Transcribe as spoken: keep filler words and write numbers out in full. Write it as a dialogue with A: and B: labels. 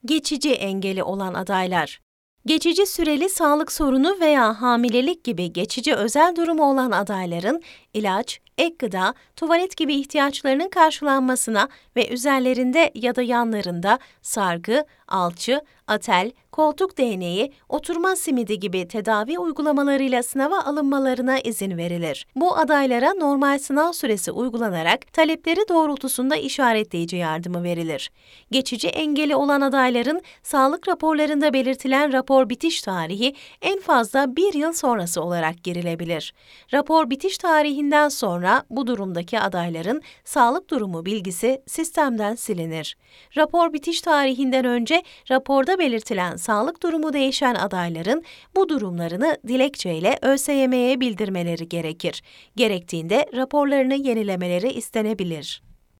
A: Geçici engeli olan adaylar. Geçici süreli sağlık sorunu veya hamilelik gibi geçici özel durumu olan adayların ilaç, ek gıda, tuvalet gibi ihtiyaçlarının karşılanmasına ve üzerlerinde ya da yanlarında sargı, alçı, atel, koltuk değneği, oturma simidi gibi tedavi uygulamalarıyla sınava alınmalarına izin verilir. Bu adaylara normal sınav süresi uygulanarak talepleri doğrultusunda işaretleyici yardımı verilir. Geçici engeli olan adayların sağlık raporlarında belirtilen rapor bitiş tarihi en fazla bir yıl sonrası olarak girilebilir. Rapor bitiş tarihinden sonra bu durumdaki adayların sağlık durumu bilgisi sistemden silinir. Rapor bitiş tarihinden önce raporda belirtilen sağlık durumu değişen adayların bu durumlarını dilekçeyle ÖSYM'ye bildirmeleri gerekir. Gerektiğinde raporlarını yenilemeleri istenebilir.